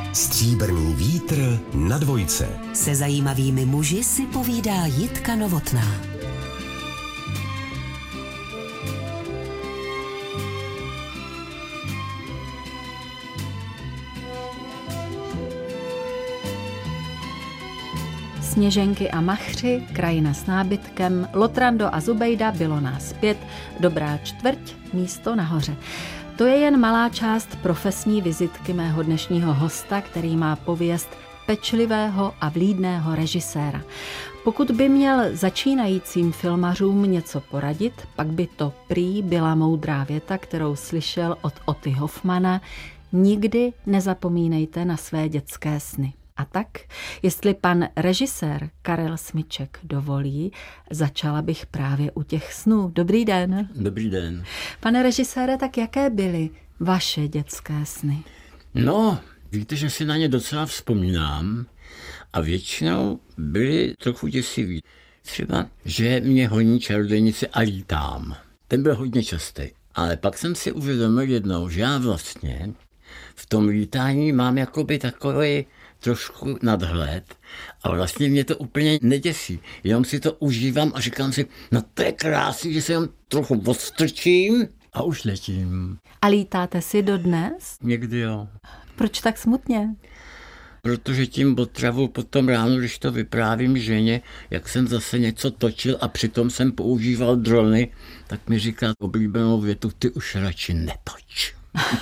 Stříbrný vítr na dvojce. Se zajímavými muži si povídá Jitka Novotná. Sněženky a machři, krajina s nábytkem, Lotrando a Zubejda, bylo nás 5, dobrá čtvrť, místo nahoře. To je jen malá část profesní vizitky mého dnešního hosta, který má pověst pečlivého a vlídného režiséra. Pokud by měl začínajícím filmařům něco poradit, pak by to prý byla moudrá věta, kterou slyšel od Otty Hoffmana: nikdy nezapomínejte na své dětské sny. A tak, jestli pan režisér Karel Smyček dovolí, začala bych právě u těch snů. Dobrý den. Dobrý den. Pane režisére, tak jaké byly vaše dětské sny? No, víte, že si na ně docela vzpomínám a většinou byly trochu děsivý. Třeba, že mě honí čarodějnice a lítám. Ten byl hodně častý. Ale pak jsem si uvědomil jednou, že já vlastně v tom lítání mám jakoby takový trošku nadhled a vlastně mě to úplně neděsí. Jenom si to užívám a říkám si, no to je krásný, že se jenom trochu odstrčím a už letím. A lítáte si dodnes? Někdy jo. Proč tak smutně? Protože tím otravu potom ráno, když to vyprávím ženě, jak jsem zase něco točil a přitom jsem používal drony, tak mi říká oblíbenou větu, ty už radši netoč.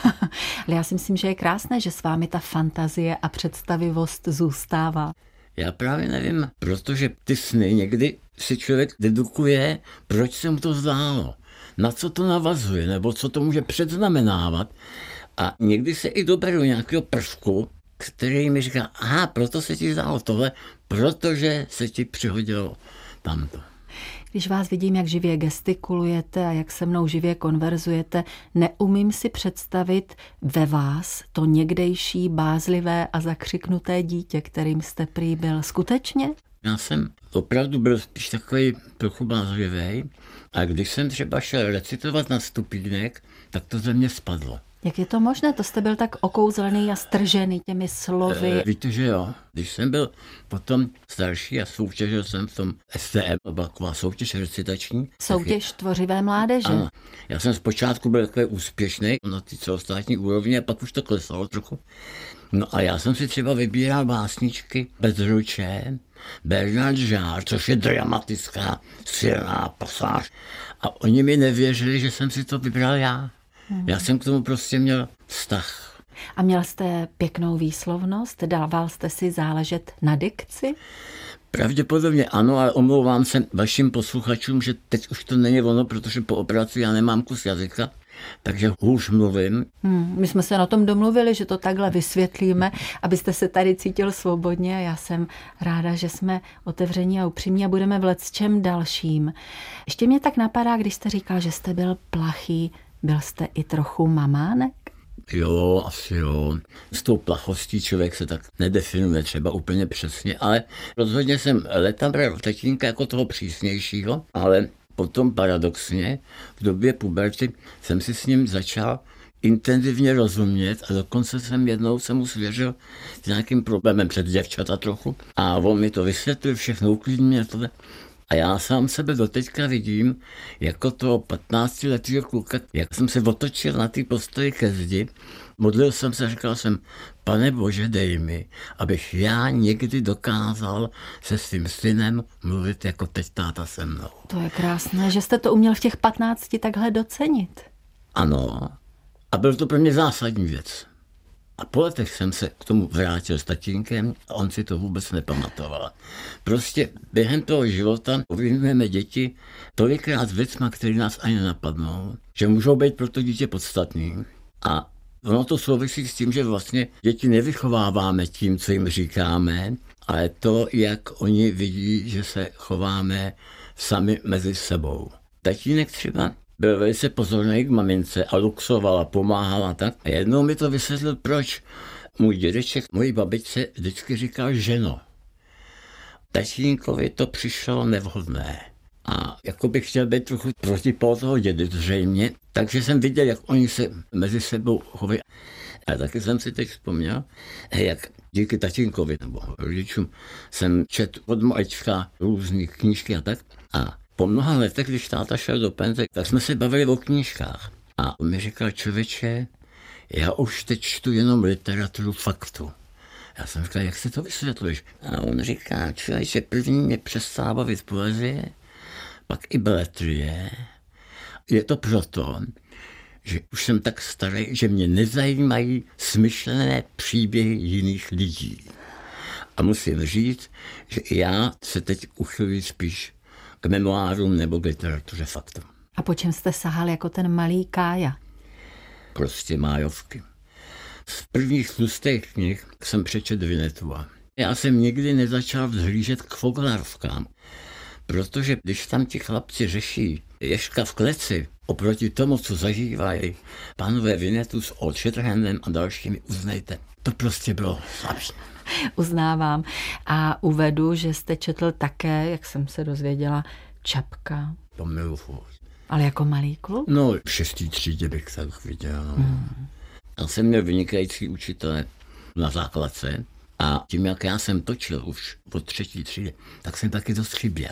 Ale já si myslím, že je krásné, že s vámi ta fantazie a představivost zůstává. Já právě nevím, protože ty sny někdy si člověk dedukuje, proč se mu to zdálo, na co to navazuje, nebo co to může předznamenávat. A někdy se i doberu nějakého prvku, který mi říká, aha, proto se ti zdálo tohle, protože se ti přihodilo tamto. Když vás vidím, jak živě gestikulujete a jak se mnou živě konverzujete, neumím si představit ve vás to někdejší bázlivé a zakřiknuté dítě, kterým jste prý byl. Skutečně? Já jsem opravdu byl spíš takový trochu bázlivý a když jsem třeba šel recitovat na stupínek, tak to ze mě spadlo. Jak je to možné? To jste byl tak okouzlený a stržený těmi slovy. Víte, že jo. Když jsem byl potom starší a soutěžil jsem v tom STM, to byla taková soutěž recitační. Soutěž tvořivé mládeže. Ano. Já jsem zpočátku byl takový úspěšný na té celostátní úrovni a pak už to klesalo trochu. No a já jsem si třeba vybíral básničky Bezruče, Bernard Žár, což je dramatická, silná pasáž. A oni mi nevěřili, že jsem si to vybral já. Já jsem k tomu prostě měl vztah. A měl jste pěknou výslovnost? Dával jste si záležet na dikci? Pravděpodobně ano, ale omlouvám se vašim posluchačům, že teď už to není ono, protože po operaci já nemám kus jazyka, takže hůř mluvím. My jsme se na tom domluvili, že to takhle vysvětlíme, abyste se tady cítil svobodně. Já jsem ráda, že jsme otevření a upřímní a budeme v lecčem dalším. Ještě mě tak napadá, když jste říkal, že jste byl plachý, byl jste i trochu mamánek? Jo, asi jo. S tou plachostí člověk se tak nedefinuje třeba úplně přesně, ale rozhodně jsem leta bral tatínka jako toho přísnějšího, ale potom paradoxně v době puberty jsem si s ním začal intenzivně rozumět a dokonce jsem jednou se mu svěřil s nějakým problémem před děvčata trochu a on mi to vysvětlil, všechno uklidnil tohle. A já sám sebe doteďka vidím jako toho 15letého kluka, jak jsem se otočil na té postoji ke zdi, modlil jsem se, říkal jsem, Pane Bože, dej mi, abych já někdy dokázal se svým synem mluvit jako teď táta se mnou. To je krásné, že jste to uměl v těch 15 takhle docenit. Ano, a byl to pro mě zásadní věc. A po letech jsem se k tomu vrátil s tatínkem a on si to vůbec nepamatoval. Prostě během toho života ovlivňujeme děti tolikrát věcma, které nás ani nenapadnou, že můžou být pro to dítě podstatný. A ono to souvisí s tím, že vlastně děti nevychováváme tím, co jim říkáme, ale to, jak oni vidí, že se chováme sami mezi sebou. Tatínek třeba byl velice pozorný k mamince a luxoval a pomáhal a tak. A jednou mi to vysvětlil, proč. Můj dědeček, mojí babičce vždycky říkal ženo. Tatínkovi to přišlo nevhodné. A jako bych chtěl být trochu protipól toho dědy zřejmě, takže jsem viděl, jak oni se mezi sebou chovají. A taky jsem si teď vzpomněl, jak díky tatínkovi nebo rodičům jsem četl od malička různý knížky a tak. A po mnoha letech, když táta šel do penze, tak jsme se bavili o knížkách. A on mi říkal, člověče, já už teď čtu jenom literaturu faktu. Já jsem říkal, jak si to vysvětluješ? A on říká, člověče, první mě přestává bavit poezie, pak i beletrie. Je to proto, že už jsem tak starý, že mě nezajímají smyšlené příběhy jiných lidí. A musím říct, že i já se teď uchyluji spíš k memoárům nebo k literatuře faktu. A po čem jste sahal jako ten malý Kája? Prostě májovky. Z prvních tlustých knih jsem přečetl Vinetua. Já jsem nikdy nezačal vzhlížet k foglarovkám, protože když tam ti chlapci řeší Ježka v kleci, oproti tomu, co zažívají pánové Vinetu s Old Shatterhandem a dalšími, uznejte, to prostě bylo slabší. Uznávám. A uvedu, že jste četl také, jak jsem se dozvěděla, Čapka. To miluji. Ale jako malý kluk? No, v 6. třídě bych tak viděl. Já jsem měl vynikající učitele na základce a tím, jak já jsem točil už od 3. třídy, tak jsem taky dost chyběl.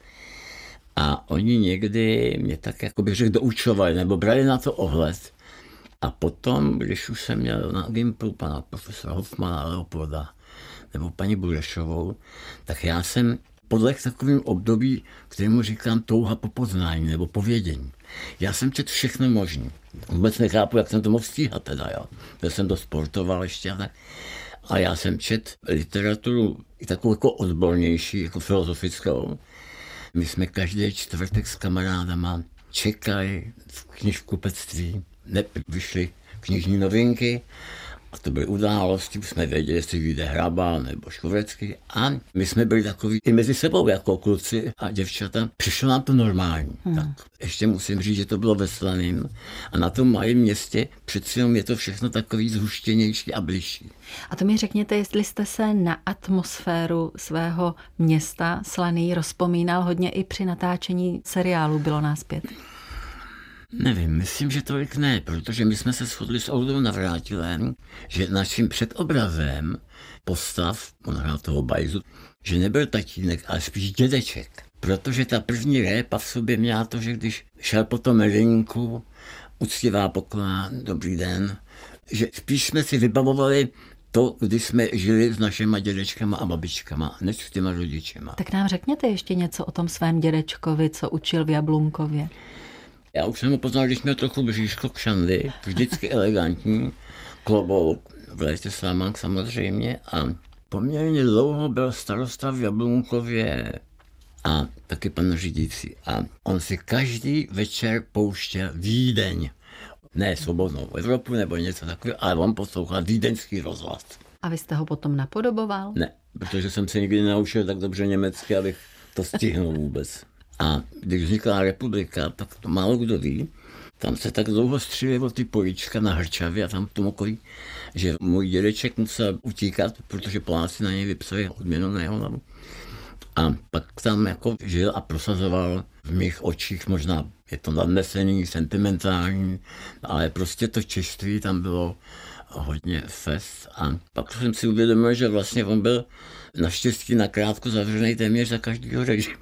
A oni někdy mě tak jako bych řekl doučovali, nebo brali na to ohled. A potom, když už jsem měl na Gimplu pana profesora Hoffmana, Leopolda nebo paní Burešovou, tak já jsem podlehl takovým období, kterému říkám touha po poznání nebo povědění. Já jsem četl všechno možné. Vůbec nechápu, jak jsem to mohl stíhat teda, jo. Já jsem to sportoval ještě a tak. A já jsem četl literaturu i takovou jako odbornější, jako filozofickou. My jsme každý čtvrtek s kamarádama čekali v knihkupectví, vyšly knižní novinky a to byly události, už jsme věděli, jestli vyjde Hraba nebo Škovrecký a my jsme byli takový i mezi sebou jako kluci a děvčata. Přišlo nám to normální. Tak ještě musím říct, že to bylo ve Slaným a na tom malém městě přeci jenom je to všechno takový zhuštěnější a bližší. A to mi řekněte, jestli jste se na atmosféru svého města Slaný rozpomínal hodně i při natáčení seriálu Bylo nás 5. Nevím, myslím, že tolik ne, protože my jsme se shodli s Oldou Navrátilem, že naším předobrazem postav, on hrál toho Bajzu, že nebyl tatínek, ale spíš dědeček. Protože ta první répa v sobě měla to, že když šel po tom rynku, uctivá poklona, dobrý den, že spíš jsme si vybavovali to, když jsme žili s našima dědečkama a babičkama, než s těma rodičema. Tak nám řekněte ještě něco o tom svém dědečkovi, co učil v Jablunkově. Já už jsem ho poznal, když měl trochu bříško kšandy, vždycky elegantní, klobouk, v létě slámank samozřejmě a poměrně dlouho byl starosta v Jablunkově a taky pan řídící. A on si každý večer pouštěl Vídeň. Ne Svobodnou Evropu nebo něco takového, ale on poslouchal vídeňský rozhlas. A vy jste ho potom napodoboval? Ne, protože jsem se nikdy nenaučil tak dobře německy, abych to stihnul vůbec. A když vznikla republika, tak to málo kdo ví, tam se tak dlouho střílelo ty políčka na Hrčavě a tam v tom okolí, že můj dědeček musel utíkat, protože Poláci na něj vypsali odměnu na jeho hlavu. A pak tam jako žil a prosazoval v mých očích, možná je to nadnesený, sentimentální, ale prostě to češství tam bylo hodně fest. A pak jsem si uvědomil, že vlastně on byl naštěstí nakrátko zavřený téměř za každého režimu.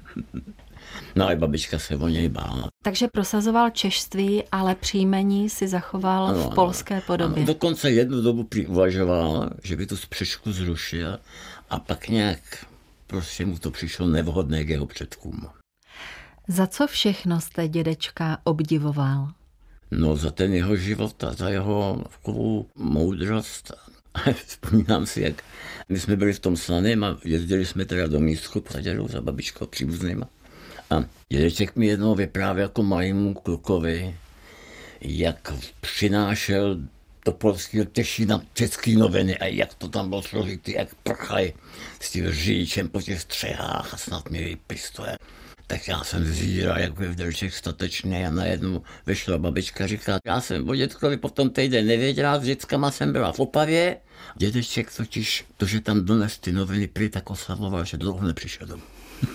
No a babička se o něj bála. Takže prosazoval češství, ale příjmení si zachoval v polské podobě. Ano, dokonce jednu dobu uvažoval, že by tu spřečku zrušil a pak nějak prostě mu to přišlo nevhodné k jeho předkům. Za co všechno jste dědečka obdivoval? No za ten jeho život a za jeho takovou moudrost. Vzpomínám si, jak my jsme byli v tom Slaném a jezdili jsme teda do Místku za dědou, za babičkou příbuznýma. A dědeček mi jednou vyprávěl jako malému klukovi, jak přinášel do polského Těšína český noviny a jak to tam bylo složitý, jak prchali s tím řidičem po těch střehách a snad měli pistole. Tak já jsem zvíral, jak byl dědeček statečný a najednou vyšla babička a říká, já jsem o dětkovi po tom týden nevěděla, s dětskama jsem byla v Opavě. Dědeček totiž, to, že tam dones ty noviny prý, tak oslavoval, že dlouho nepřišel domů.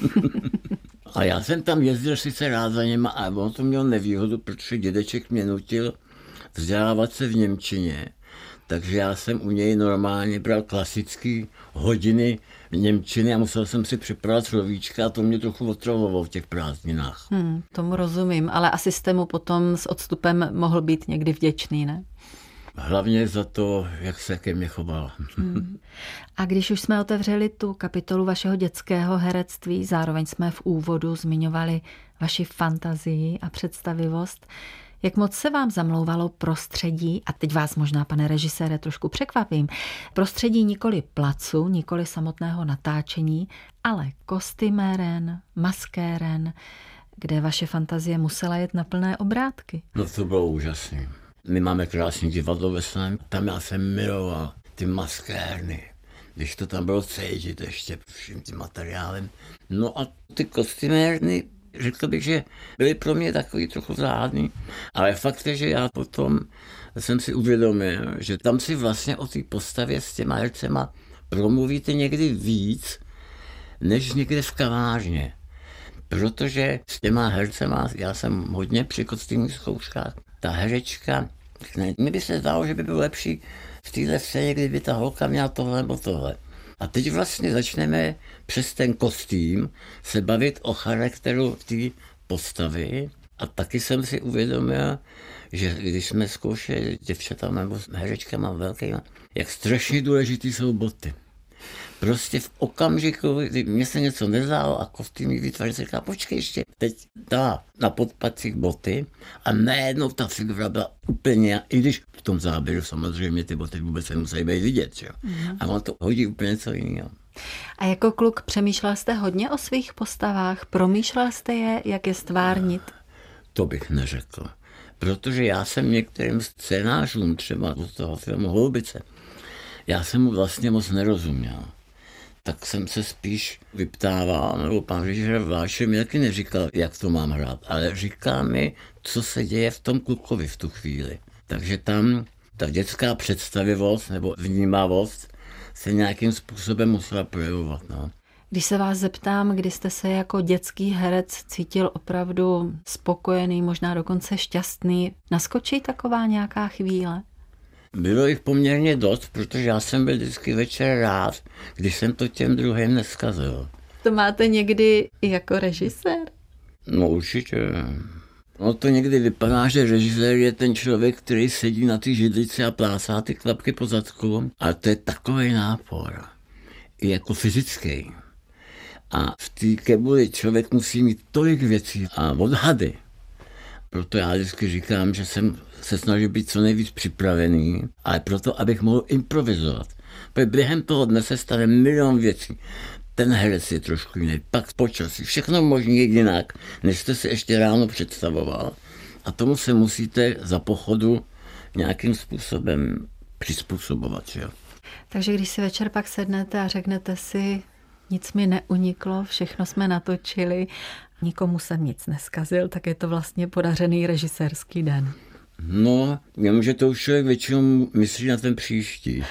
A já jsem tam jezdil sice rád za něma, ale on to měl nevýhodu, protože dědeček mě nutil vzdělávat se v němčině. takže já jsem u něj normálně bral klasický hodiny němčiny a musel jsem si připravovat slovíčka a to mě trochu otravovalo v těch prázdninách. Tomu rozumím, ale asi jste mu potom s odstupem mohl být někdy vděčný, ne? Hlavně za to, jak se ke mně choval. A když už jsme otevřeli tu kapitolu vašeho dětského herectví, zároveň jsme v úvodu zmiňovali vaši fantazii a představivost, jak moc se vám zamlouvalo prostředí, a teď vás možná, pane režisére, trošku překvapím, prostředí nikoli placu, nikoli samotného natáčení, ale kostyméren, maskéren, kde vaše fantazie musela jet na plné obrátky. No to bylo úžasné. My máme krásný divadlo ve Slém, tam já jsem miloval ty maskérny, když to tam bylo cítit ještě vším tím materiálem. No a ty kostymérny, řekl bych, že byly pro mě takový trochu záhadný, ale fakt je, že já potom jsem si uvědomil, že tam si vlastně o té postavě s těma hercema promluvíte někdy víc, než někde v kavárně. Protože s těma hercema, já jsem hodně při kostýmních zkouškách, ta herečka, mně by se zdálo, že by bylo lepší v téhle scéně, kdyby ta holka měla tohle nebo tohle. A teď vlastně začneme přes ten kostým se bavit o charakteru té postavy. A taky jsem si uvědomil, že když jsme zkoušeli děvčatama nebo herečkama velkýma, jak strašně důležitý jsou boty. Prostě v okamžiku, kdy mě se něco nezdálo a kostýmí výtvarník říká, počkej ještě, teď dá na podpatcích boty a najednou ta figura byla úplně, i když v tom záběru samozřejmě ty boty vůbec se musí být vidět, jo? A on to hodí úplně něco jiného. A jako kluk přemýšlel jste hodně o svých postavách? Promýšlel jste je, jak je stvárnit? To bych neřekl, protože já jsem některým scénářům, třeba od toho filmu Holubice, já jsem mu vlastně moc nerozuměl. Tak jsem se spíš vyptával, nebo pan režisér Vlášek mi taky neříkal, jak to mám hrát, ale říkal mi, co se děje v tom klukovi v tu chvíli. Takže tam ta dětská představivost nebo vnímavost se nějakým způsobem musela projevovat. No. Když se vás zeptám, kdy jste se jako dětský herec cítil opravdu spokojený, možná dokonce šťastný, naskočí taková nějaká chvíle? Bylo jich poměrně dost, protože já jsem byl vždycky večer rád, když jsem to těm druhým neskazil. To máte někdy i jako režisér? No určitě. No to někdy vypadá, že režisér je ten člověk, který sedí na ty židlici a plásá ty klapky po zadku, ale to je takový nápor. I jako fyzický. A v té kebuli člověk musí mít tolik věcí a odhady. Proto já vždycky říkám, že jsem se snažil být co nejvíc připravený, ale proto, abych mohl improvizovat. Protože během toho dne se stane milion věcí. Ten herec je trošku jiný, pak počasí, všechno možný jinak, než jste si ještě ráno představoval. A tomu se musíte za pochodu nějakým způsobem přizpůsobovat. Že? Takže když si večer pak sednete a řeknete si, nic mi neuniklo, všechno jsme natočili, nikomu jsem nic neskazil, tak je to vlastně podařený režisérský den. No, jenomže to už člověk většinou myslí na ten příští.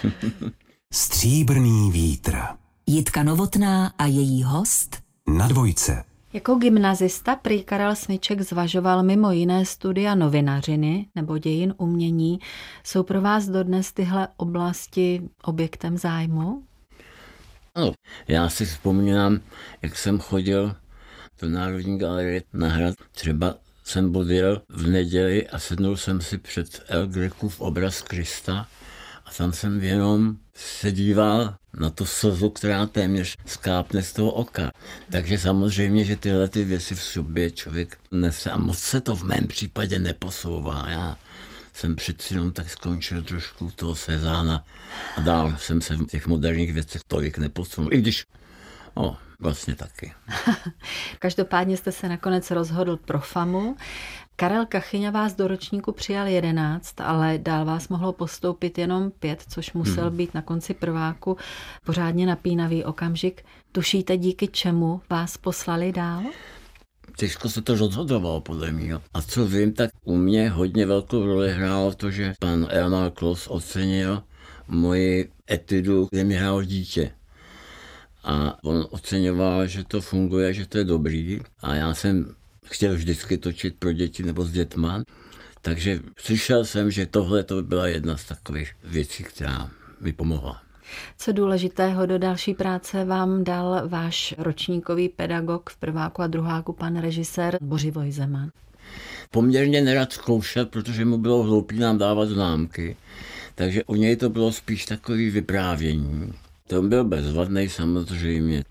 Stříbrný vítr. Jitka Novotná a její host Na Dvojce. Jako gymnazista prý Karel Smyček zvažoval mimo jiné studia novinařiny nebo dějin umění. Jsou pro vás dodnes tyhle oblasti objektem zájmu? Ano, já si vzpomínám, jak jsem chodil do Národní galerie na hrad. Třeba jsem odjel v neděli a sednul jsem si před El Grecův obraz Krista a tam jsem jenom se díval na tu slzu, která téměř skápne z toho oka. Takže samozřejmě, že tyhle ty věci v sobě člověk nese a moc se to v mém případě neposouvá. Já jsem přeci jenom tak skončil trošku toho Cézána a dál jsem se v těch moderních věcech tolik neposunul. I když, vlastně taky. Každopádně jste se nakonec rozhodl pro FAMu. Karel Kachyňa vás do ročníku přijal 11, ale dál vás mohlo postoupit jenom 5, což musel být na konci prváku pořádně napínavý okamžik. Tušíte, díky čemu vás poslali dál? Těžko se to rozhodovalo podle mě. A co vím, tak u mě hodně velkou roli hrálo to, že pan Elmar Klos ocenil moji etudu, kde mi hrál dítě. A on oceňoval, že to funguje, že to je dobrý. A já jsem chtěl vždycky točit pro děti nebo s dětma. Takže slyšel jsem, že tohle to byla jedna z takových věcí, která mi pomohla. Co důležitého do další práce vám dal váš ročníkový pedagog v prváku a druháku, pan režisér Bořivoj Zeman? Poměrně nerad zkoušel, protože mu bylo hloupý nám dávat známky, takže u něj to bylo spíš takový vyprávění. To byl bezvadný samozřejmě,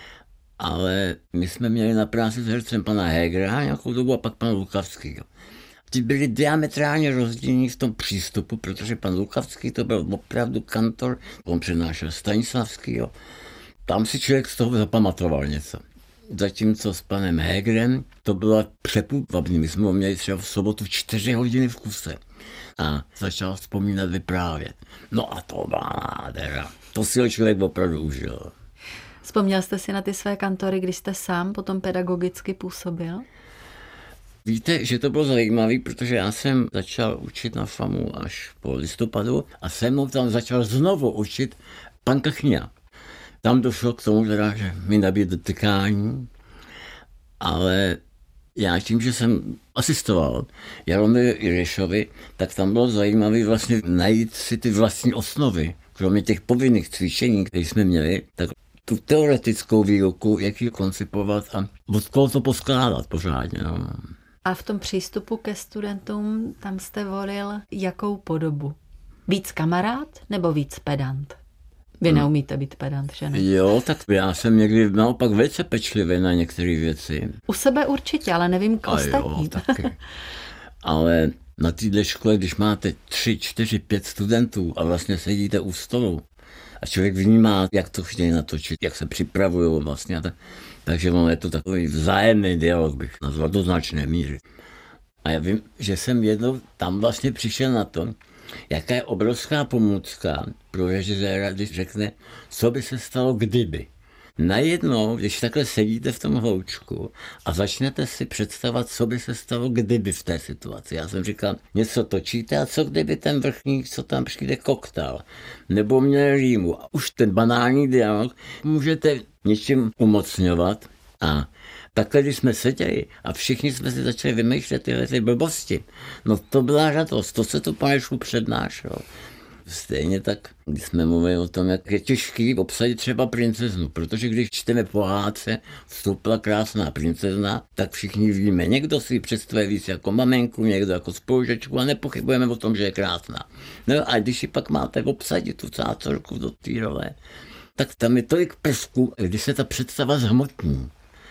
ale my jsme měli na práci s hercem pana Hegera nějakou dobu a pak pana Lukavského. Ti byli diametrálně rozdílní v tom přístupu, protože pan Lukavský to byl opravdu kantor, on přednášel Stanislavskýho. Tam si člověk z toho zapamatoval něco. Zatímco s panem Hegerem to bylo přepůvabný. My jsme ho měli třeba v sobotu 4 hodiny v kuse a začal vzpomínat, vyprávět. No a to byla nádhera. To si člověk opravdu užil. Vzpomněl jste si na ty své kantory, když jste sám potom pedagogicky působil? Víte, že to bylo zajímavé, protože já jsem začal učit na FAMu až po listopadu a se mnou tam začal znovu učit pan Kachňák. Tam došlo k tomu, že mi nabídl dotykání, ale já tím, že jsem asistoval Jaromíru Jirešovi, tak tam bylo zajímavé vlastně najít si ty vlastní osnovy. Kromě těch povinných cvičení, které jsme měli, tak tu teoretickou výuku, jak ji koncipovat a od koho to poskládat pořádně. No. A v tom přístupu ke studentům tam jste volil jakou podobu? Víc kamarád nebo víc pedant? Vy neumíte být pedant, že ne? Jo, tak já jsem někdy naopak velice pečlivý na některé věci. U sebe určitě, ale nevím k ostatním. Jo, taky. Ale na téhle škole, když máte 3, 4, 5 studentů a vlastně sedíte u stolu a člověk vnímá, jak to chtějí natočit, jak se připravují vlastně. Takže ono je to takový vzájemný dialog, bych nazval do značné míry. A já vím, že jsem jednou tam vlastně přišel na to, jaká je obrovská pomůcka pro režiséra, když řekne, co by se stalo kdyby. Najednou, když takhle sedíte v tom hloučku a začnete si představovat, co by se stalo kdyby v té situaci. Já jsem říkal, něco točíte a co kdyby ten vrchník, co tam přijde, koktal, nebo měl rýmu. A už ten banální dialog můžete něčím umocňovat. A takhle, když jsme seděli a všichni jsme si začali vymýšlet tyhle ty blbosti, no to byla radost, to se tu Panešku přednášelo. Stejně tak, když jsme mluvili o tom, jak je těžký obsadit třeba princeznu, protože když čteme pohádce Vstoupila krásná princezna, tak všichni víme, někdo si ji představuje víc jako maменku, někdo jako spolužečku a nepochybujeme o tom, že je krásná. No a když ji pak máte obsadit tu cácorku do té role, tak tam je tolik prvků, když se ta představa zhmotní.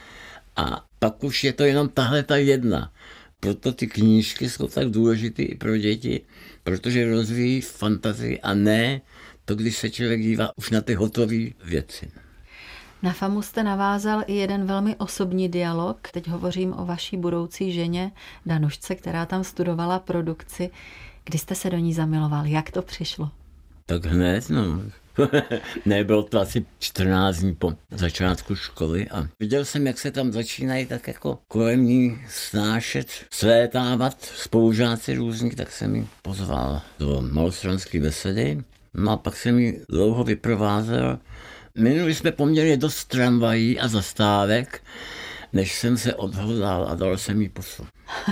A pak už je to jenom tahle ta jedna. Proto ty knížky jsou tak důležité i pro děti, protože rozvíjí fantazii a ne to, když se člověk dívá už na ty hotové věci. Na FAMu jste navázal i jeden velmi osobní dialog. Teď hovořím o vaší budoucí ženě Danušce, která tam studovala produkci. Kdy jste se do ní zamiloval? Jak to přišlo? Tak hned, no. Nebylo to asi 14 dní po začátku školy a viděl jsem, jak se tam začínají tak jako kolem ní snášet, svétávat spolužáci různí, tak jsem ji pozval do malostranské besedy. No a pak jsem ji dlouho vyprovázel. Minuli jsme poměrně dost tramvají a zastávek, než jsem se odhodlal a dal jsem jí pusu.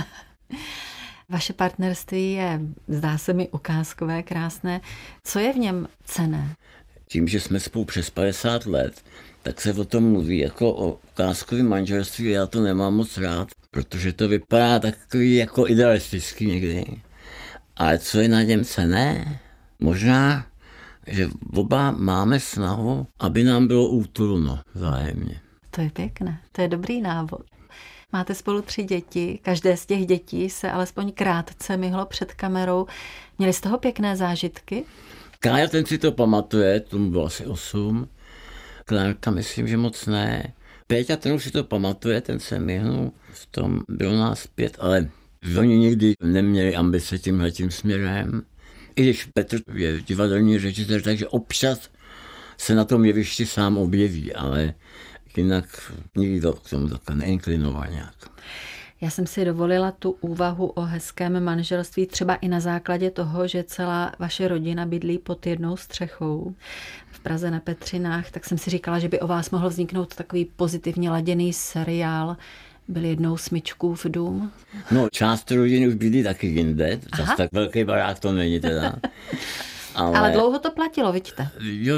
Vaše partnerství je, zdá se mi, ukázkové, krásné. Co je v něm cenné? Tím, že jsme spolu přes 50 let, tak se o tom mluví jako o ukázkovém manželství. Já to nemám moc rád, protože to vypadá takový jako idealistický někdy. Ale co je na něm cenné? Možná, že oba máme snahu, aby nám bylo útulno vzájemně. To je pěkné, to je dobrý návod. Máte spolu 3 děti, každé z těch dětí se alespoň krátce myhlo před kamerou. Měli z toho pěkné zážitky? Kája, ten si to pamatuje, tomu bylo asi 8. Klárka, myslím, že moc ne. Péťa, ten už si to pamatuje, ten se myhnul, v tom bylo nás 5, ale oni nikdy neměli ambice tímhletím směrem. I když Petr je divadelní režisér, takže občas se na tom jevišti sám objeví, ale jinak nikdo k tomu takhle neinklinoval nějak. Já jsem si dovolila tu úvahu o hezkém manželství třeba i na základě toho, že celá vaše rodina bydlí pod jednou střechou v Praze na Petřinách, tak jsem si říkala, že by o vás mohl vzniknout takový pozitivně laděný seriál byl jednou smyčkův dům? No, část rodiny už bydlí taky jinde, zase tak velký barák to není teda. Ale dlouho to platilo, vidíte? Jo.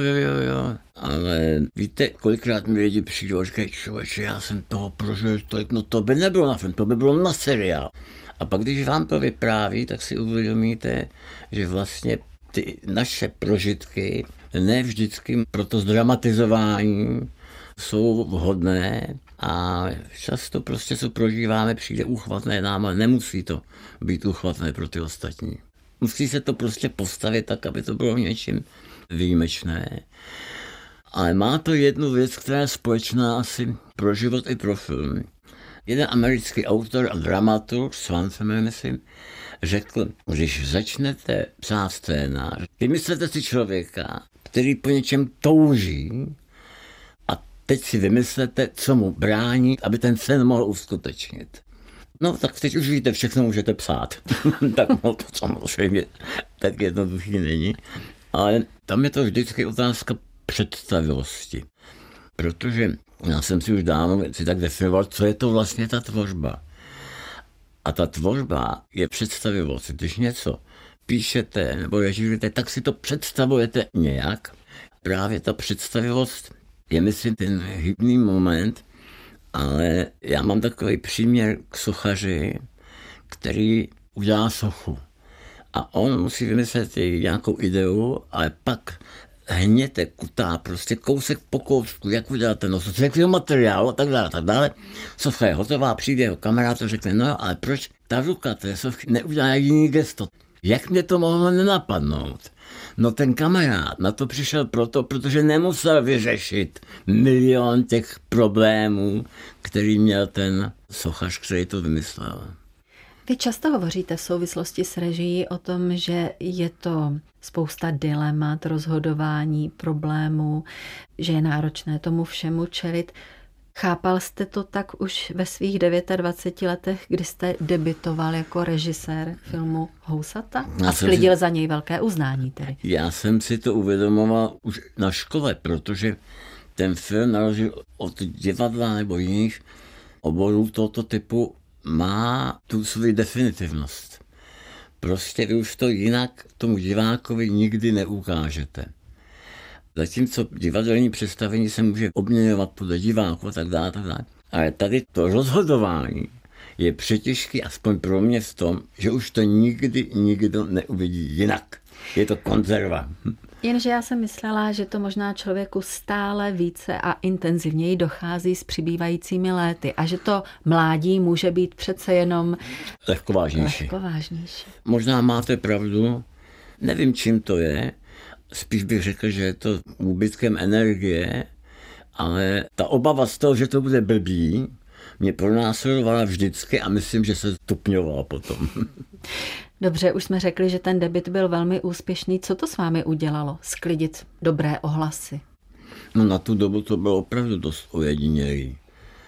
Ale víte, kolikrát mi lidi přijdou a říkají, člověče, já jsem toho prožil tolik, no to by nebylo na film, to by bylo na seriál. A pak, když vám to vypráví, tak si uvědomíte, že vlastně ty naše prožitky ne vždycky pro to zdramatizování jsou vhodné a často prostě, co prožíváme, přijde úchvatné nám, ale nemusí to být úchvatné pro ty ostatní. Musí se to prostě postavit tak, aby to bylo něčím výjimečné. Ale má to jednu věc, která je společná asi pro život i pro film. Jeden americký autor a dramaturg, Swanson, myslím, řekl, když začnete psát scénář, vymyslete si člověka, který po něčem touží a teď si vymyslete, co mu brání, aby ten sen mohl uskutečnit. No, tak teď už víte, všechno můžete psát. Tak to samozřejmě tak jednoduchý není. Ale tam je to vždycky otázka představivosti. Protože já jsem si už dávno tak definoval, co je to vlastně ta tvorba. A ta tvorba je představivost. Když něco píšete nebo režírujete, tak si to představujete nějak. Právě ta představivost je, myslím, ten hybný moment, ale já mám takový příměr k sochaři, který udělá sochu. A on musí vymyslet nějakou ideu, ale pak hněte, kutá, prostě kousek po kousku, jak uděláte nos, z jakého materiálu a tak dále. Socha je hotová, přijde jeho kamarád a řekne, no ale proč ta ruka té sochy neudělá jiný gesto? Jak mě to mohlo nenapadnout? No ten kamarád na to přišel protože nemusel vyřešit milion těch problémů, který měl ten sochař, který to vymyslel. Vy často hovoříte v souvislosti s režií o tom, že je to spousta dilemat, rozhodování, problémů, že je náročné tomu všemu čelit. Chápal jste to tak už ve svých 29 letech, kdy jste debitoval jako režisér filmu Housata? A sklidil za něj velké uznání tedy. Já jsem si to uvědomoval už na škole, protože ten film, na rozdíl od divadla nebo jiných oborů tohoto typu, má tu svou definitivnost. Prostě vy už to jinak tomu divákovi nikdy neukážete. Zatímco divadelní představení se může obměňovat podle diváku a tak dále. Ale tady to rozhodování je přetěžký, aspoň pro mě v tom, že už to nikdy nikdo neuvidí jinak. Je to konzerva. Jenže já jsem myslela, že to možná člověku stále více a intenzivněji dochází s přibývajícími léty a že to mládí může být přece jenom lehkovážnější. Možná máte pravdu, nevím, čím to je, spíš bych řekl, že je to úbytkem energie, ale ta obava z toho, že to bude blbý, mě pronásledovala vždycky a myslím, že se stupňovala potom. Dobře, už jsme řekli, že ten debut byl velmi úspěšný. Co to s vámi udělalo? Sklidit dobré ohlasy? No na tu dobu to bylo opravdu dost ojedinělý.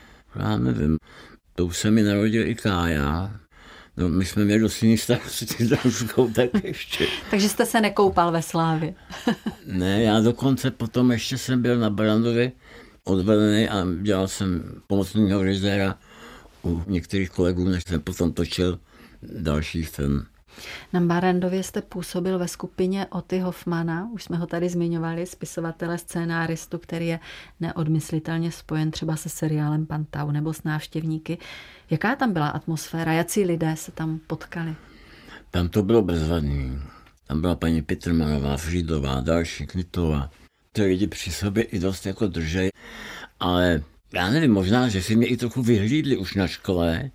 Já nevím, to už se mi narodil i Kája. No, my jsme měli dost jiný starosti s Daruškou, tak ještě. Takže jste se nekoupal ve slávě? Ne, já dokonce potom ještě jsem byl na Barrandově odvedený a dělal jsem pomocného režiséra u některých kolegů, než jsem potom točil další film. Na Barrandově jste působil ve skupině Oty Hoffmana, už jsme ho tady zmiňovali, spisovatele, scénáristu, který je neodmyslitelně spojen třeba se seriálem Pan Tau nebo s Návštěvníky. Jaká tam byla atmosféra, jací lidé se tam potkali? Tam to bylo bezvadný. Tam byla paní Petrmanová, Fřídová, další, Knitová. Ty lidi při sobě i dost jako držej, ale já nevím, možná, že si mě i trochu vyhlídli už na škole,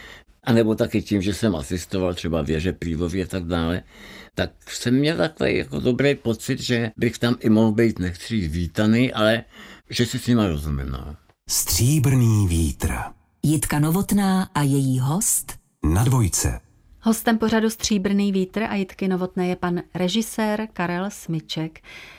anebo taky tím, že jsem asistoval třeba Věře Prývově a tak dále, tak jsem měl takový jako dobrý pocit, že bych tam i mohl být, nechci říct vítaný, ale že si s nima rozumím. No. Stříbrný vítr. Jitka Novotná a její host Na dvojce. Hostem pořadu Stříbrný vítr a Jitky Novotné je pan režisér Karel Smyček.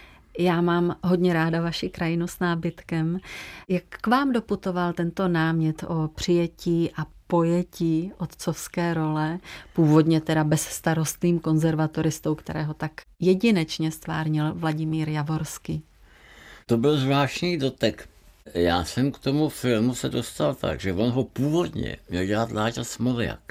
Já mám hodně ráda vaši Krajinu s nábytkem. Jak k vám doputoval tento námět o přijetí a pojetí otcovské role, původně teda bezstarostným konzervatoristou, kterého tak jedinečně stvárnil Vladimír Javorský? To byl zvláštní dotek. Já jsem k tomu filmu se dostal tak, že on ho původně měl dělat Láďa Smoljak.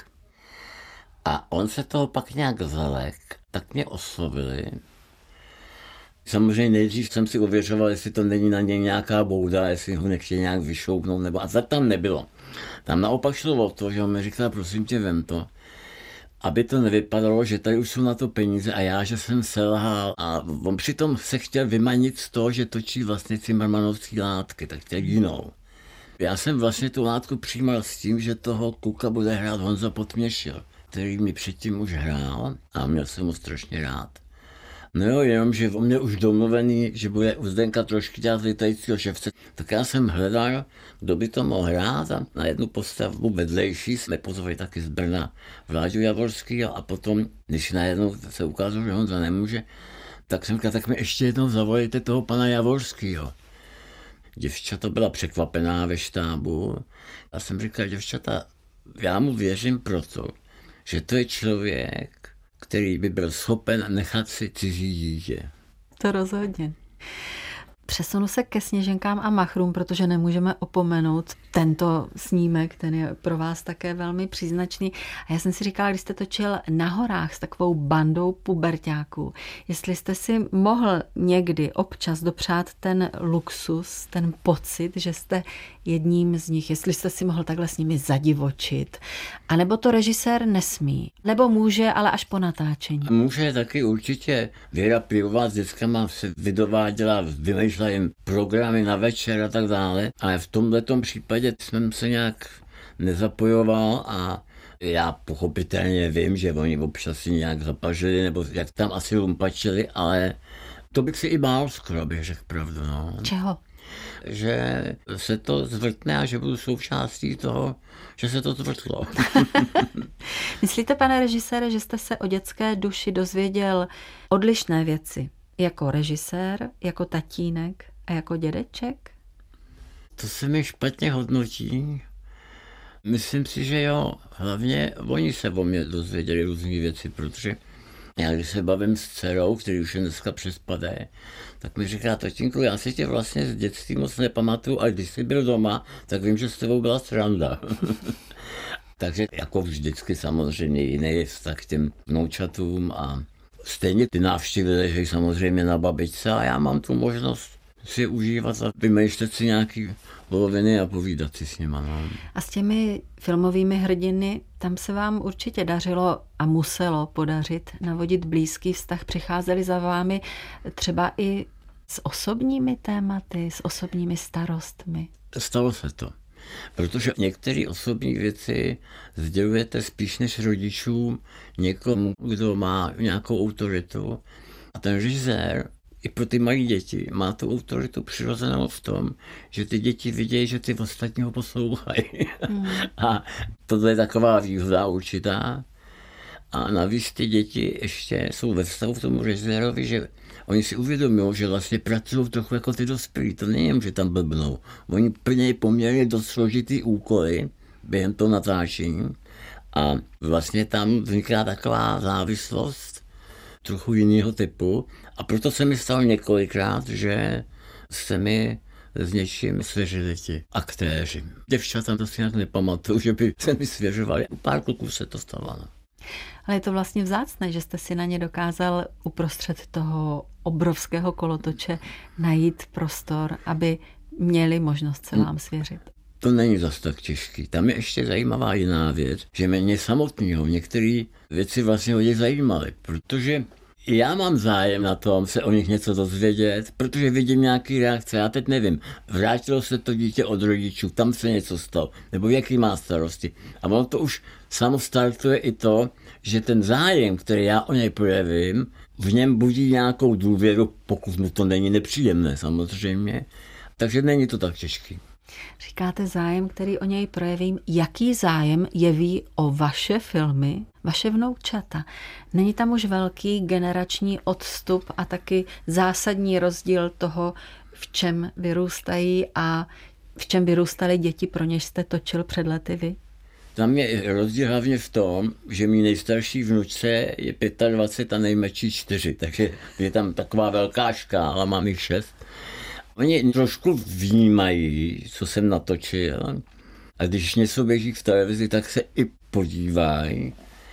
A on se toho pak nějak zalek, tak mě oslovili. Samozřejmě nejdřív jsem si ověřoval, jestli to není na něj nějaká bouda, jestli ho nechtějí nějak vyšoupnout, nebo a tak tam nebylo. Tam naopak šlo o to, že on mi říkal, prosím tě, vem to, aby to nevypadalo, že tady už jsou na to peníze a já, že jsem selhal. A on přitom se chtěl vymanit z toho, že točí vlastně Cimrmanovský látky, tak chtěl jinou. Já jsem vlastně tu látku přijímal s tím, že toho kluka bude hrát Honza Potměšil, který mi předtím už hrál a měl jsem ho strašně rád. No jo, jenom, že on měl už domluvený, že bude u Zdenka Trošky dělat Lítajícího ševce. Tak já jsem hledal, kdo by to mohl hrát a na jednu postavu vedlejší jsme pozvali taky z Brna Vláďu Javorskýho a potom, když najednou se ukázalo, že Honza nemůže, tak jsem říkal, tak mi ještě jednou zavolejte toho pana Javorskýho. Děvčata byla překvapená ve štábu a jsem říkal, děvčata, já mu věřím proto, že to je člověk, který by byl schopen nechat si cizí dítě. To rozhodně. Přesunu se ke Sněženkám a machrům, protože nemůžeme opomenout tento snímek, ten je pro vás také velmi příznačný. A já jsem si říkala, když jste točil na horách s takovou bandou puberťáků, jestli jste si mohl někdy občas dopřát ten luxus, ten pocit, že jste jedním z nich, jestli jste si mohl takhle s nimi zadivočit, anebo to režisér nesmí, nebo může, ale až po natáčení. Může taky určitě. Věra Pirová s dětskama se vydováděla, vymýšlela jim programy na večer a tak dále, ale v tomhletom případě jsem se nějak nezapojoval a já pochopitelně vím, že oni občas si nějak zapažili, nebo jak tam asi lumpačili, ale to bych si i bál skoro, bych řekl pravdu. No. Čeho? Že se to zvrtne a že budu součástí toho, že se to zvrtlo. Myslíte, pane režisére, že jste se o dětské duši dozvěděl odlišné věci? Jako režisér, jako tatínek a jako dědeček? To se mi špatně hodnotí. Myslím si, že jo. Hlavně oni se o mě dozvěděli různé věci, protože já když se bavím s dcerou, který už je dneska přespadé, tak mi říká, tatínku, já si tě vlastně z dětství moc nepamatuju, ale když jsi byl doma, tak vím, že s tebou byla sranda. Takže jako vždycky samozřejmě jiný je vztah k těm vnoučatům a stejně ty návštěvy leží samozřejmě na babičce a já mám tu možnost si užívat a vymýšlet si nějaký poloviny a povídat si s nima. No. A s těmi filmovými hrdiny, tam se vám určitě dařilo a muselo podařit navodit blízký vztah. Přicházeli za vámi třeba i s osobními tématy, s osobními starostmi. Stalo se to. Protože některé osobní věci sdělujete spíš než rodičům někomu, kdo má nějakou autoritu. A ten režisér i pro ty malé děti má tu autoritu přirozenou v tom, že ty děti vidějí, že ty ostatní ho poslouchají. A tohle je taková výhoda určitá. A navíc ty děti ještě jsou ve vztahu k tomu režisérovi, že oni si uvědomují, že vlastně pracují trochu jako ty dospělí. To není jen, že tam blbnou. Oni plnějí poměrně dost složitý úkoly během toho natáčení a vlastně tam vzniká taková závislost trochu jiného typu a proto se mi stalo několikrát, že se mi s něčím svěřili ti aktéři. Děvčata to si nějak nepamatuju, že by se mi svěřovali. U pár kluků se to stalo. No. Ale je to vlastně vzácné, že jste si na ně dokázal uprostřed toho obrovského kolotoče najít prostor, aby měli možnost se vám svěřit. To není zas tak těžký. Tam je ještě zajímavá jiná věc, že mě samotného některé věci vlastně hodně zajímaly, protože já mám zájem na tom se o nich něco dozvědět, protože vidím nějaký reakce, já teď nevím, vrátilo se to dítě od rodičů, tam se něco stalo, nebo jaký má starosti. A ono to už samo startuje i to, že ten zájem, který já o něj projevím, v něm budí nějakou důvěru, pokud mu to není nepříjemné samozřejmě, takže není to tak těžký. Říkáte zájem, který o něj projevím. Jaký zájem jeví o vaše filmy, vaše vnoučata? Není tam už velký generační odstup a taky zásadní rozdíl toho, v čem vyrůstají a v čem vyrůstaly děti, pro něž jste točil před lety vy? Tam je rozdíl hlavně v tom, že mý nejstarší vnučce je 25 a nejmladší 4, takže je tam taková velká škála, mám jich 6. Oni trošku vnímají, co jsem natočil, a když něco běží v televizi, tak se i podívají,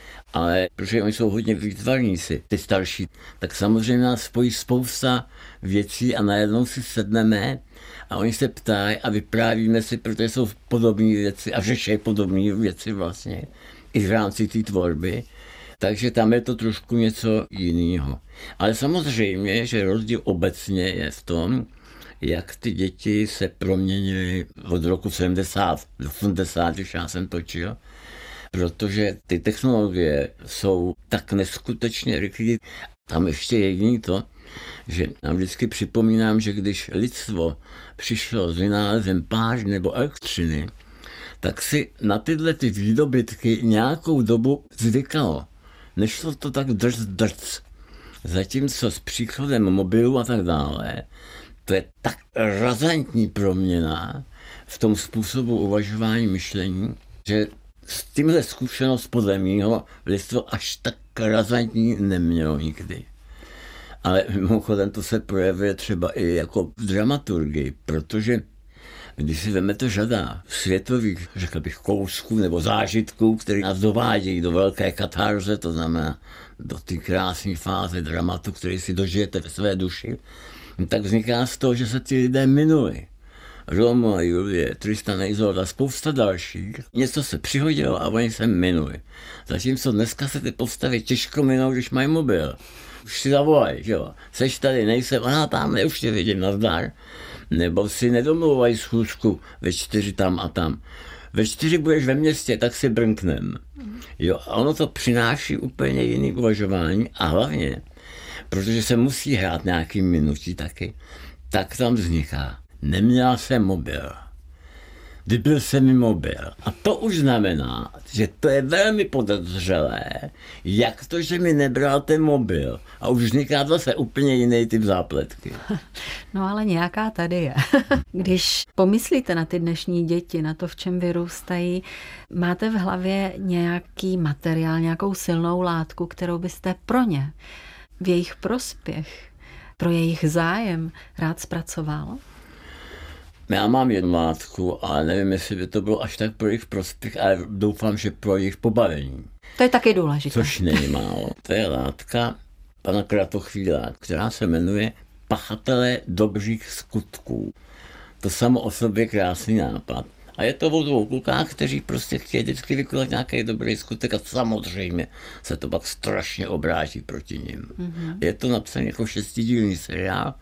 ale protože oni jsou hodně výtvarníci, ty starší, tak samozřejmě nás spojí spousta věcí a najednou si sedneme a oni se ptají a vyprávíme si, protože jsou podobné věci a řeší podobné věci vlastně i v rámci té tvorby. Takže tam je to trošku něco jiného. Ale samozřejmě, že rozdíl obecně je v tom, jak ty děti se proměnily od roku 70 do 80, když já jsem točil, protože ty technologie jsou tak neskutečně rychlé. Tam ještě jediný to, že nám vždycky připomínám, že když lidstvo přišlo s vynálezem pář nebo elektřiny, tak si na tyhle ty výdobytky nějakou dobu zvykalo. Nešlo to tak drc. Zatímco s příchodem mobilu a tak dále, to je tak razantní proměna v tom způsobu uvažování myšlení, že s tímhle zkušenost podle mýho lidstvo až tak razantní nemělo nikdy. Ale mimochodem to se projevuje třeba i jako v dramaturgii, protože když si vezmete řada světových, řekl bych, kousků nebo zážitků, které nás dovádějí do velké katarze, to znamená do té krásné fáze dramatu, který si dožijete ve své duši, tak vzniká z toho, že se ty lidé minuli. Romeo a Julie, Tristan a Isolda, spousta dalších. Něco se přihodilo a oni se minuli. Zatímco dneska se ty postavy těžko minou, když mají mobil. Už si zavolají, že jo. Seš tady, nejsem, tam, už tě vidím, nazdar. Nebo si nedomlouvají schůzku ve 4 tam a tam. Ve 4 budeš ve městě, tak si brnknem. Jo, a ono to přináší úplně jiný uvažování a hlavně, protože se musí hrát nějaký minutí taky, tak tam vzniká. Neměla jsem mobil. Vybil se mi mobil. A to už znamená, že to je velmi podezřelé, jak to, že mi nebral ten mobil. A už vzniká zase úplně jiný typ zápletky. No ale nějaká tady je. Když pomyslíte na ty dnešní děti, na to, v čem vyrůstají, máte v hlavě nějaký materiál, nějakou silnou látku, kterou byste pro ně, v jejich prospěch, pro jejich zájem rád zpracoval? Já mám jednu látku, ale nevím, jestli by to bylo až tak pro jejich prospěch, ale doufám, že pro jejich pobavení. To je taky důležité. Což není málo. To je látka pana Kratochvíla, která se jmenuje Pachatelé dobrých skutků. To samo o sobě krásný nápad. A je to o 2 klukách, kteří prostě chtějí vždycky vykonat nějaký dobrý skutek a samozřejmě se to pak strašně obrátí proti nim. Mm-hmm. Je to napsaný jako 6dílný seriál,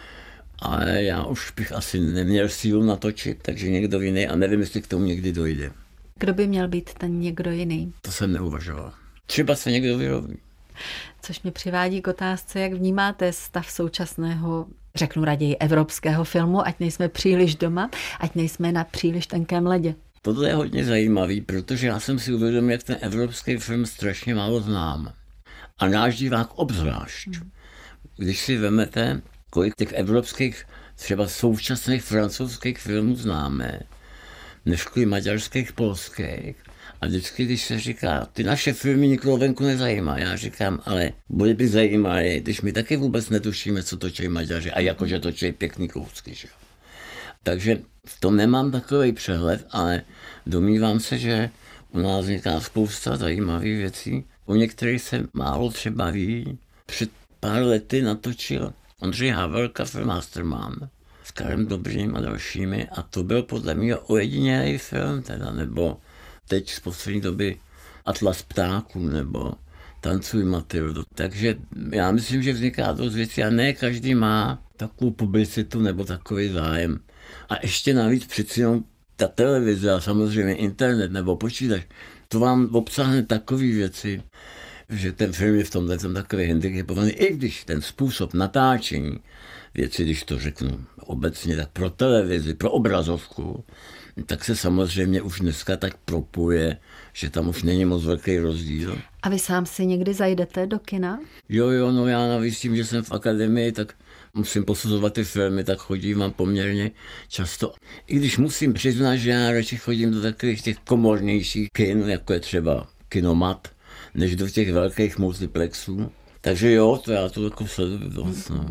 ale já už bych asi neměl sílu natočit, takže někdo jiný a nevím, jestli k tomu někdy dojde. Kdo by měl být ten někdo jiný? To jsem neuvažoval. Třeba se někdo vyroví. Což mě přivádí k otázce, jak vnímáte stav současného, řeknu raději, evropského filmu, ať nejsme příliš doma, ať nejsme na příliš tenkém ledě. Tohle je hodně zajímavý, protože já jsem si uvědomil, jak ten evropský film strašně málo znám. A náš divák obzvlášť. Když si vemete, kolik těch evropských, třeba současných francouzských filmů známe, než kolik maďarských, polských. A vždycky, když se říká, ty naše filmy nikoho venku nezajímá, já říkám, ale bude by zajímavé, když my taky vůbec netušíme, co točí Maďaři a jakože točí pěkný kousky. Že? Takže v tom nemám takový přehled, ale domnívám se, že u nás vzniká spousta zajímavých věcí. O některých se málo třeba ví. Před pár lety natočil Ondřej Havelka film Masterman s Karem Dobrým a dalšími a to byl podle mě ojedinělý film teda, nebo teď z poslední doby Atlas ptáků nebo Tancuj Matildu. Takže já myslím, že vzniká dost věcí a ne každý má takovou publicitu nebo takový zájem. A ještě navíc přeci jenom ta televize a samozřejmě internet nebo počítač, to vám obsáhne takové věci, že ten film je v tomhle takový handicapovaný, i když ten způsob natáčení věci, když to řeknu obecně, tak pro televizi, pro obrazovku, tak se samozřejmě už dneska tak propuje, že tam už není moc velký rozdíl. A vy sám si někdy zajdete do kina? Jo, no já navíc tím, že jsem v akademii, tak musím posuzovat ty filmy, tak chodím vám poměrně často. I když musím přiznat, že já radši chodím do takových těch komornějších kin, jako je třeba Kinomat, než do těch velkých multiplexů. Takže jo, to já to jako sleduju dost. No.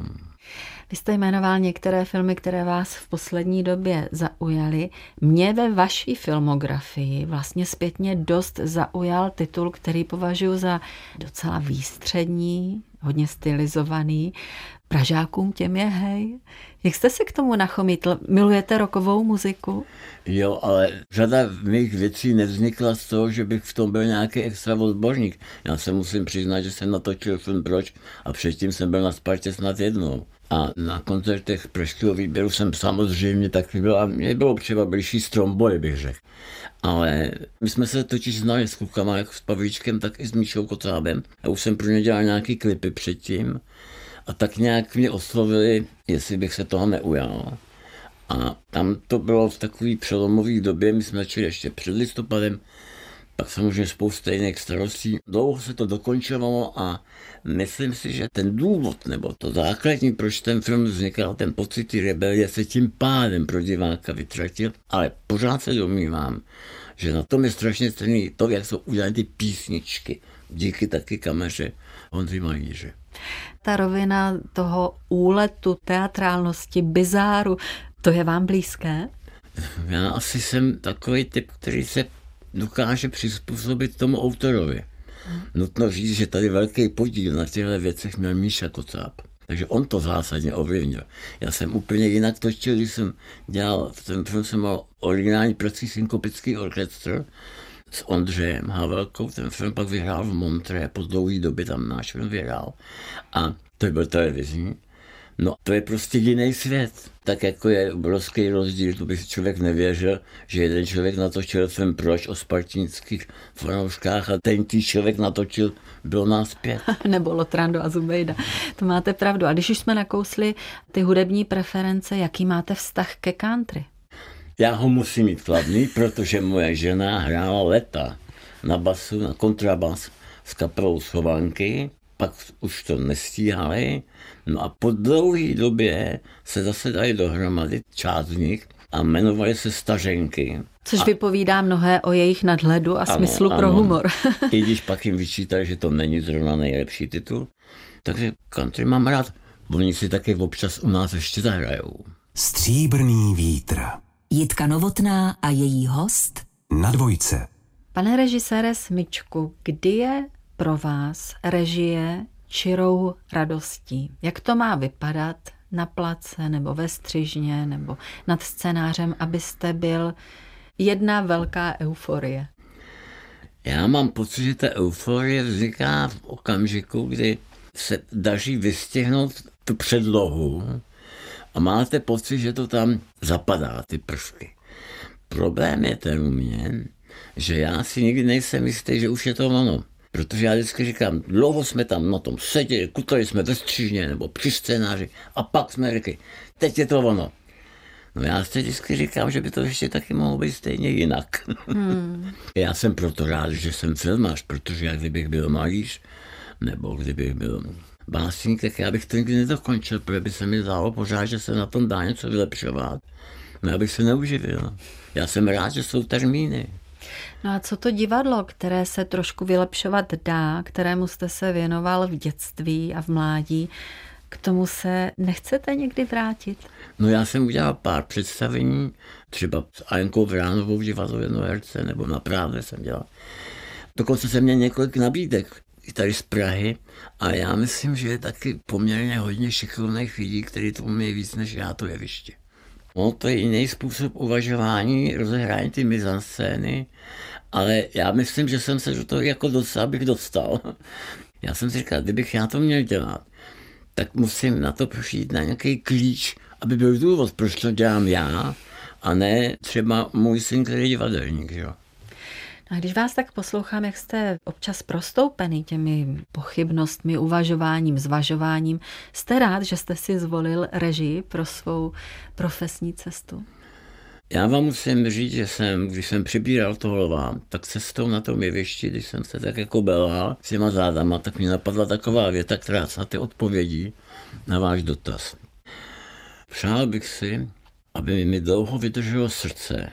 Vy jste jmenoval některé filmy, které vás v poslední době zaujaly. Mě ve vaší filmografii vlastně zpětně dost zaujal titul, který považuji za docela výstřední, hodně stylizovaný. Pražákům těm je hej. Jak jste se k tomu nachomítl? Milujete rockovou muziku? Jo, ale řada mých věcí nevznikla z toho, že bych v tom byl nějaký extra odborník. Já se musím přiznat, že jsem natočil film Proč a předtím jsem byl na Spartě snad jednou. A na koncertech pražského výběru jsem samozřejmě taky byl a mě bylo třeba blížší Stromboli, bych řekl. Ale my jsme se totiž znali s klukama, jak s Pavlíčkem, tak i s Míšou Kocábem. A už jsem pro ně dělal nějaký klipy předtím. A tak nějak mě oslovili, jestli bych se toho neujal. A tam to bylo v takový přelomový době, my jsme začali ještě před listopadem, pak samozřejmě spousta jiných starostí. Dlouho se to dokončovalo a myslím si, že ten důvod, nebo to základní, proč ten film vznikal, ten pocit rebelie se tím pádem pro diváka vytratil, ale pořád se domnívám, že na tom je strašně cenný to, jak jsou udělané ty písničky, díky taky kameře Honzy Malíře. Ta rovina toho úletu, teatrálnosti, bizáru, to je vám blízké? Já asi jsem takový typ, který se dokáže přizpůsobit tomu autorovi. Nutno říct, že tady velký podíl na těchto věcech měl Míša Kocáb. Takže on to zásadně ovlivnil. Já jsem úplně jinak točil, když jsem dělal, ten film jsem mal originální prací Synkopický orchestr s Ondřejem Havelkou. Ten film pak vyhrál v Montré, po dlouhé době tam náš film vyhrál. A to byl televizní. No, to je prostě jiný svět. Tak jako je obrovský rozdíl, to by si člověk nevěřil, že jeden člověk natočil film Proč o spartínských fanouškách a ten člověk natočil Bylo nás 5. Nebo Lotrando a Zubejda. To máte pravdu. A když už jsme nakousli ty hudební preference, jaký máte vztah ke country? Já ho musím mít kladný, protože moje žena hrála leta na basu, na kontrabas s kapelou Schovanky, pak už to nestíhali, no a po dlouhé době se zase dali dohromady část z nich a jmenovali se Stařenky. Což vypovídá mnohé o jejich nadhledu a smyslu pro humor. I když pak jim vyčítali, že to není zrovna nejlepší titul. Takže country mám rád. Oni si taky občas u nás ještě zahrajou. Stříbrný vítr. Jitka Novotná a její host Na Dvojce. Pane režisére Smyčku, kdy je pro vás režie čirou radostí? Jak to má vypadat na place nebo ve střižně nebo nad scénářem, abyste byl jedna velká euforie? Já mám pocit, že ta euforie vzniká v okamžiku, kdy se daří vystihnout tu předlohu a máte pocit, že to tam zapadá, ty prvky. Problém je ten u mě, že já si nikdy nejsem jistý, že už je to ono. Protože já vždycky říkám, dlouho jsme tam na tom seděli, kutali jsme ve střižně nebo při scénáři a pak jsme řekli, teď je to ono. No já si vždycky říkám, že by to ještě taky mohlo být stejně jinak. Já jsem proto rád, že jsem filmář, protože já kdybych byl malíř, nebo kdybych byl básník, tak já bych to nikdy nedokončil, protože by se mi zdálo pořád, že se na tom dá něco vylepšovat. No já bych se neuživil. Já jsem rád, že jsou termíny. No a co to divadlo, které se trošku vylepšovat dá, kterému jste se věnoval v dětství a v mládí, k tomu se nechcete někdy vrátit? No já jsem udělal pár představení, třeba s Alenkou Vránovou v divadlu Jednoherce, nebo na Právě jsem dělal. Dokonce jsem měl několik nabídek i tady z Prahy a já myslím, že je taky poměrně hodně šikovných lidí, kteří to umějí víc než já to jeviště. No, to je jiný způsob uvažování, rozehrání ty mizanscény, ale já myslím, že jsem se do toho jako docela bych dostal. Já jsem si říkal, kdybych já to měl dělat, tak musím na to přijít na nějaký klíč, aby byl důvod, proč to dělám já, a ne třeba můj syn, který je divadelník. Jo? No a když vás tak poslouchám, jak jste občas prostoupený těmi pochybnostmi, uvažováním, zvažováním, jste rád, že jste si zvolil režii pro svou profesní cestu? Já vám musím říct, že když jsem přibíral toho lva, tak cestou na tom jevišti, když jsem se tak jako belal s těma zádama, tak mi napadla taková věta, která na ty odpovědí na váš dotaz. Přál bych si, aby mi dlouho vydrželo srdce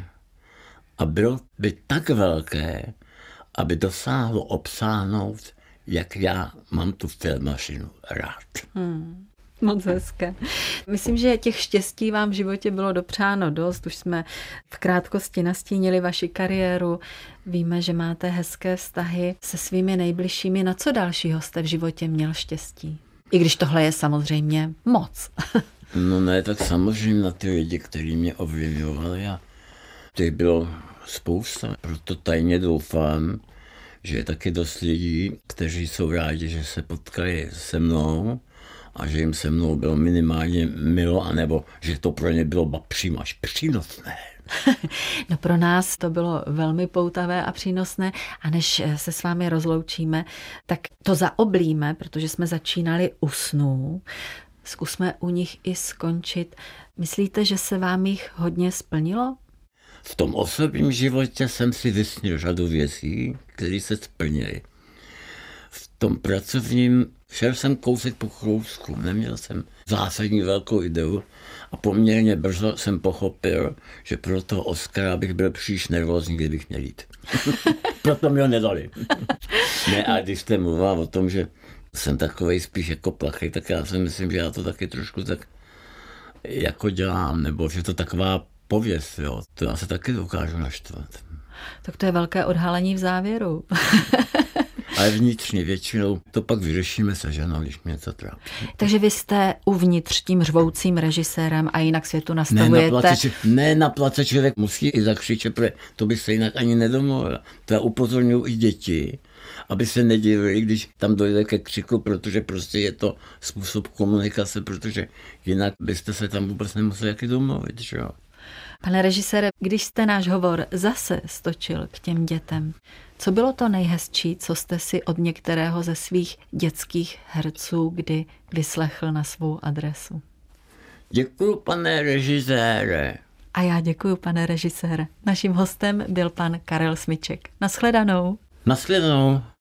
a bylo by tak velké, aby dosáhlo obsáhnout, jak já mám tu filmařinu rád. Moc hezké. Myslím, že těch štěstí vám v životě bylo dopřáno dost. Už jsme v krátkosti nastínili vaši kariéru. Víme, že máte hezké vztahy se svými nejbližšími. Na co dalšího jste v životě měl štěstí? I když tohle je samozřejmě moc. No ne, tak samozřejmě na ty lidi, kteří mě ovlivňovali a těch bylo spousta. Proto tajně doufám, že je taky dost lidí, kteří jsou rádi, že se potkali se mnou a že jim se mnou bylo minimálně milo, anebo že to pro ně bylo přímo až přínosné. No pro nás to bylo velmi poutavé a přínosné a než se s vámi rozloučíme, tak to zaoblíme, protože jsme začínali u snů. Zkusme u nich i skončit. Myslíte, že se vám jich hodně splnilo? V tom osobním životě jsem si vysnil řadu věcí, které se splnily. V tom pracovním šel jsem kousek po kousku, neměl jsem zásadní velkou ideu a poměrně brzo jsem pochopil, že pro toho Oscara bych byl příliš nervózní, kdybych měl jít. Proto mi ho nedali. Ne, a když jste mluvila o tom, že jsem takovej spíš jako plachej, tak já si myslím, že já to taky trošku tak jako dělám, nebo že to taková pověst, jo. To já se taky dokážu naštvat. Tak to je velké odhalení v závěru. Ale vnitřně většinou to pak vyřešíme se ženou, když mě to trápí. Takže vy jste uvnitř tím řvoucím režisérem a jinak světu nastavujete. Ne, na place člověk musí i zakřičet, protože to by se jinak ani nedomluvil. To já upozorňuji i děti, aby se nedivili, když tam dojde ke křiku, protože prostě je to způsob komunikace, protože jinak byste se tam vůbec nemuseli jaký domluvit, že jo. Pane režisére, když jste náš hovor zase stočil k těm dětem, co bylo to nejhezčí, co jste si od některého ze svých dětských herců kdy vyslechl na svou adresu? Děkuju, pane režisére. A já děkuju, pane režisére. Naším hostem byl pan Karel Smyček. Nashledanou. Nashledanou.